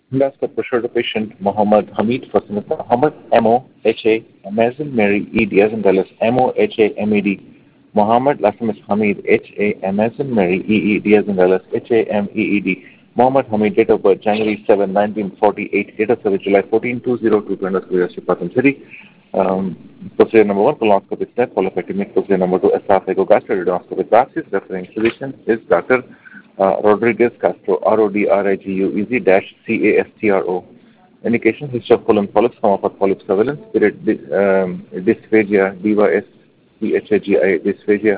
Endoscope pressure to patient Mohammed Hamid, first name Mohammed M-O-H-A, Amazon Mary E. Diaz and Dallas M-O-H-A-M-E-D. Mohammed, last name is Hamid, H-A, Amazon Mary E. Diaz and Dallas H-A-M-E-E-D. Mohammed Hamid, date of birth January 7, 1948, date of service July 14, 2022, University of Pathan City. Procedure number 1, colonoscopy step, followed by technique. Procedure number 2, esophagogastroscopy praxis. Referring physician is Dr. Rodriguez Castro, R-O-D-R-I-G-U-E-Z -C-A-S-T-R-O. Indication, history of colon polyps, of polyp surveillance, period, dysphagia, D-Y-S-P-H-A-G-I, dysphagia,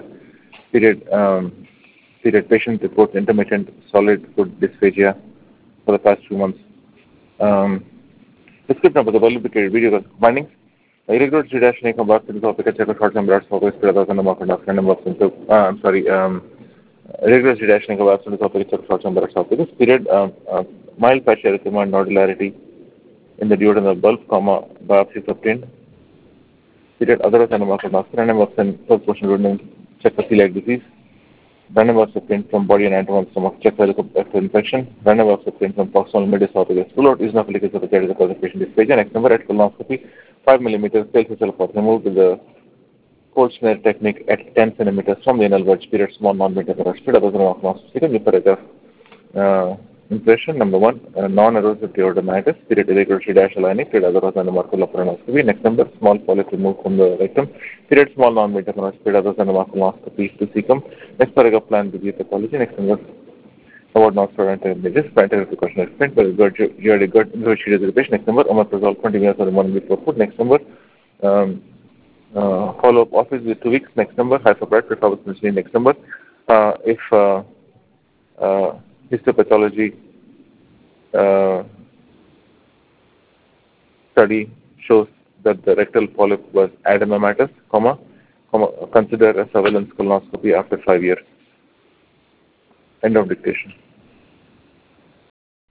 period, patient reports intermittent solid food dysphagia for the past 2 months. Description of the publicated video findings. Irregular reduction of blood cells of the short term blood focus rather than the market of random of symptoms. Irregular reduction of blood cells of the short term blood focus period. Mild facial erythema nodularity in the duodenal bulb, biopsy obtained. Period. Otherwise, random of first portion duodenal check for celiac disease. Random was obtained from body and abdomen stomach check for infection. Random was obtained from proximal mid-esophagus. Rule out eosinophilic esophagitis as a patient dysphagia. Next number at colonoscopy, 5 millimeters scale facial was removed with the cold snare technique at 10 centimeters from the anal verge. Period. Small non-metaphoric speed. Other than colonoscopy. Paragraph impression number 1, non-erosive duodenitis. Period. Irregular dash aligning. Period. Otherwise than the colonoscopy. Next number, small polyp removed from the rectum. Period. Small non-metaphoric speed. Other than the colonoscopy to cecum. Next paragraph, plan with pathology. Next number, about not for images. Scientific question explained. But you had a good patient. Next number, omeprazole 20 minutes or 1 week for food. Next number, follow-up office with 2 weeks. Next number, hyperbright prefabrication. Next number, if histopathology study shows that the rectal polyp was adenomatous, consider a surveillance colonoscopy after 5 years. End of dictation.